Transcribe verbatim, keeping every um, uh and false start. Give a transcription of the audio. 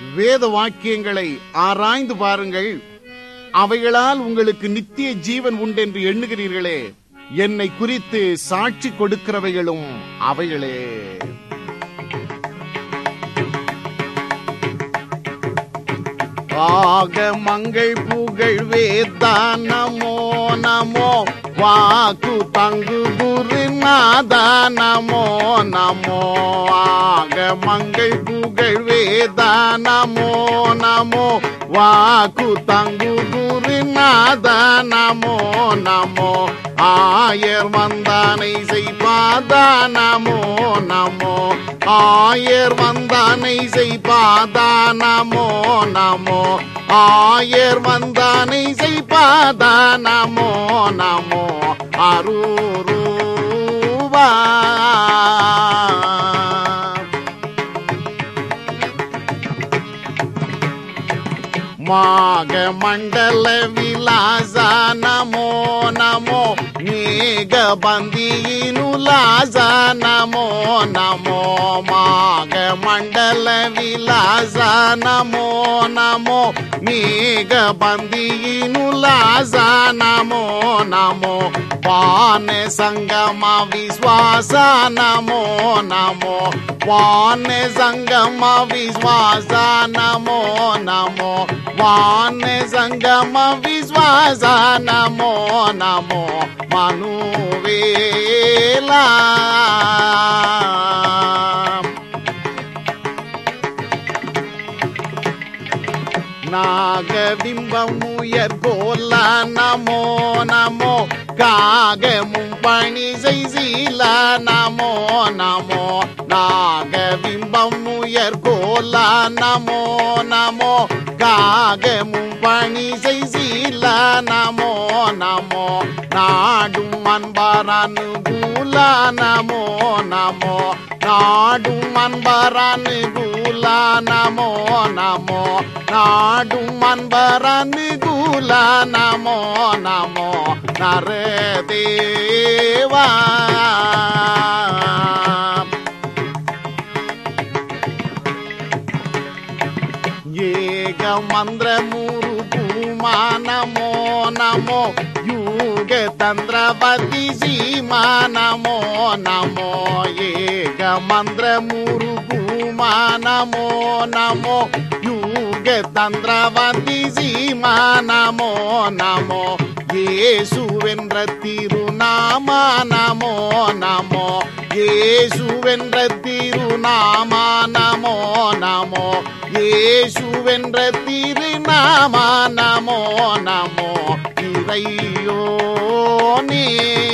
வேத வாக்கியங்களை ஆராய்ந்து பாருங்கள். அவைகளால் உங்களுக்கு நித்திய ஜீவன் உண்டென்று எண்ணுகிறீர்களே, என்னை குறித்து சாட்சி கொடுக்கிறவைகளும் அவைகளே. ஆகமங்கள் புகழ் வேதா நமோ நமோ, வாக்கு தங்கு குருநாதா நமோ நமோ. ஆகமங்கள் புகழ் வேதா நமோ நமோ, வாக்கு தங்கு குருநாதா நமோ நமோ. ஆயர் வந்தானை செய்பாதா நமோ நமோ, ஆயர் வந்தானை செய்பாதா நமோ நமோ. ஆயர் வந்தானை செய்பாதா நமோ நமோ. அரூரூவா மாக மண்டல விலாசா நமோ நமோ, மேக பந்தியினுலாசா நமோ நமோ. மாக மண்டல விலாசா நமோ நமோ, மேக பந்தியினுலாசா நமோ நமோ. வான சங்கம விஸ்வாச நமோ நமோ, வான சங்கம விஸ்வாச நமோ நமோ. வான சங்கம விஸ்வாச நமோ நமோ. மனுவேலா நாகபிம்பம் உயர் கோல நமோ நமோ, காகமும் பணி செய்சீல நமோ நமோ. நாகபிம்பம் உயர் கோல நமோ நமோ, காகமும் பணி செய்சீல நமோ நமோ. நாடும் அன்பர் அனுகூல நமோ நமோ, நாடும் அன்பர் அனுகூல நமோ நமோ. நாடும் அன்பர் அனுகூல நமோ நமோ. நரதேவா ஏக மந்திர மூரு பூமா நமோ நமோ, யூக தந்திரபதி சீமா நமோ நமோ. ஏக மந்திர மூரு பூமா நமோ நமோ, யூக தந்திரபதி சீமா நமோ நமோ. இயேசுவென்ற திருநாமா நமோ நமோ, இயேசுவென்ற திருநாமா நமோ நமோ. இயேசுவென்ற திருநாமா நமோ நமோ. இறையோனே